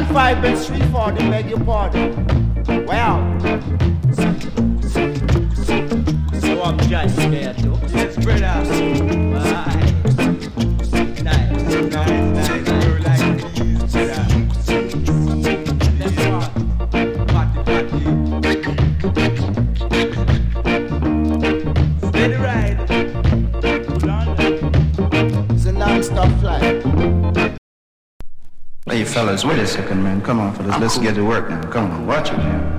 5 and 340, beg your pardon. Well, so I'm just there too. Yes, brother. Bye. Nice. You like these, brother. Let's go. Party. Steady ride. It's a non-stop flight. Hey fellas, wait a second, man. Come on, fellas. Let's get to work now. Come on, watch it, man.